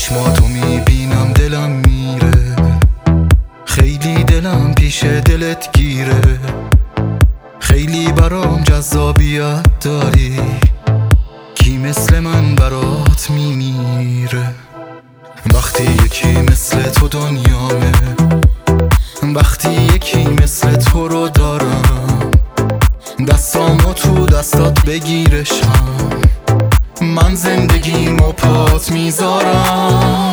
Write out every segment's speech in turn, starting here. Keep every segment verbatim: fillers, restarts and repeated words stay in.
چشماتو میبینم دلم میره، خیلی دلم پیش دلت گیره، خیلی برام جذابیت داری، کی مثل من برات میمیره. وقتی یکی مثل تو دنیامه، وقتی یکی مثل تو رو دارم، دستامو تو دستات بگیرشم، من زندگیمو پات میذارم.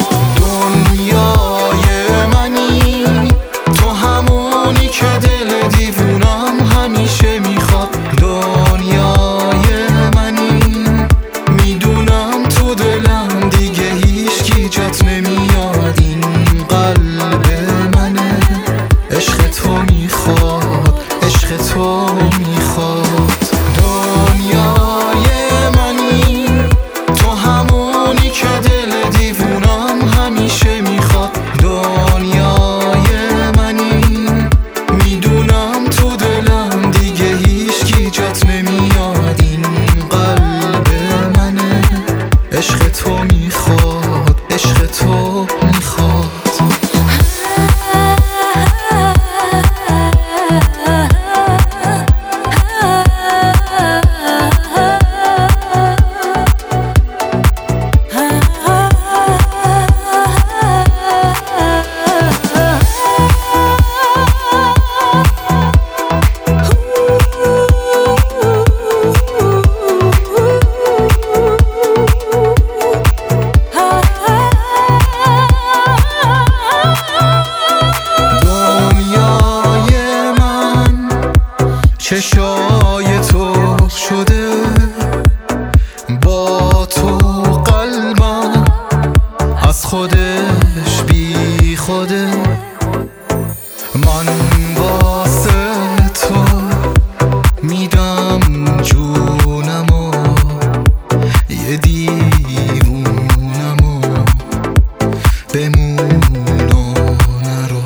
دنیای منی تو، همونی که دل دیوونم همیشه میخواد. دنیای منی میدونم تو دلم دیگه هیچکی جات نمیاد. این قلب منه، عشق تو میخواد، عشق تو میخواد. دنیای منی تو، همونی که دل دیوونم همیشه میخواد. دنیای منی میدونم تو دلم دیگه هیچکی جات نمیاد. این قلب منه، عشق تو میخواد، عشق تو میخواد. چشای تو شده با تو، قلبم از خودش بی خوده. من واسه تو میدم جونمو، یه دیوونمو بمون و نرو.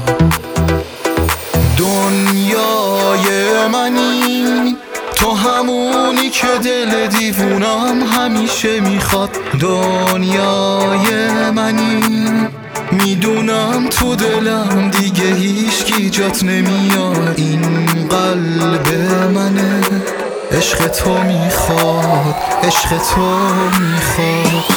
دنیای منی تو، همونی که دل دیوونم همیشه میخواد. دنیای منی میدونم تو دلم دیگه هیچکی جات نمیاد. این قلب منه، عشق تو میخواد، عشق تو میخواد.